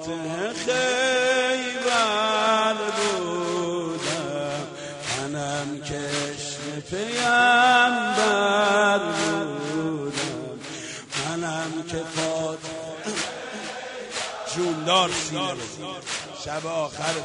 فاتح خیبر بودم، منم کشم پیمبر بودم، منم که فاتح جوندار سینه شب آخرت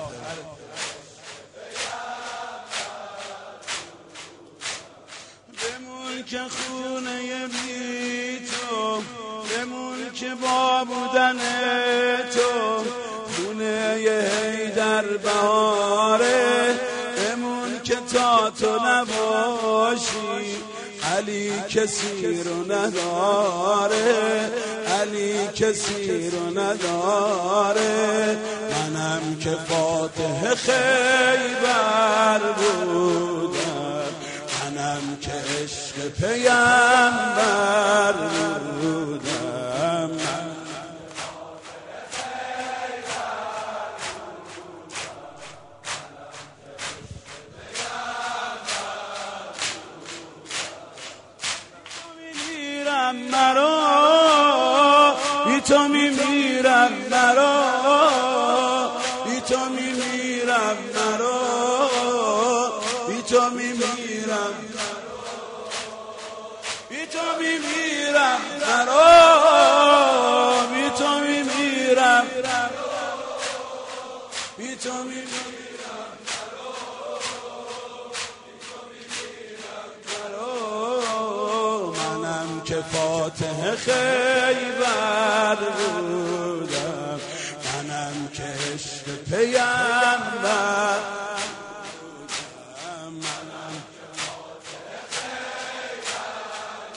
بمون که خونه بی تو، بمون که با بودن تو خونه حیدر بهاره، بمون که تا تو نباشی علی کسی رو نداره، علی کسی رو نداره. منم که فاتح خیبر بودم، منم که عشق پیمبر بودم، بی تو میمیرم مرا، بی تو میمیرم مرا، بی تو میمیرم، بی تو میمیرم مرا، بی تو میمیرم، بی تو میمیرم مرا. منم که فاتح خیبر بودم، منم که عشق پیمبر بودم، منم که فاتح خیبر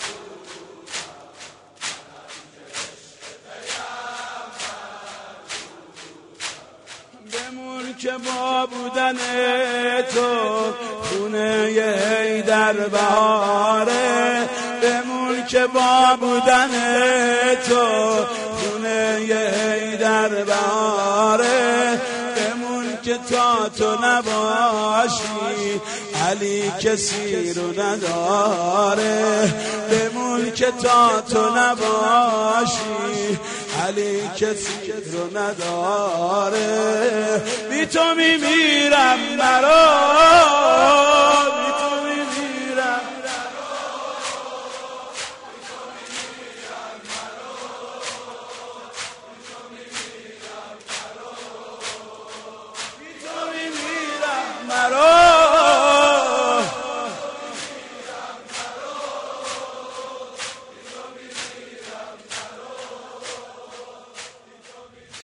بودم، بمون که با بودن تو خونه حیدر بهاره، بمون که با بودن تو خونه حیدر بهاره، بمون که تا تو نباشی علی کسی رو نداره، بمون که تا تو نباشی علی کسی رو نداره. بی تو میمیرم مرا، بی تو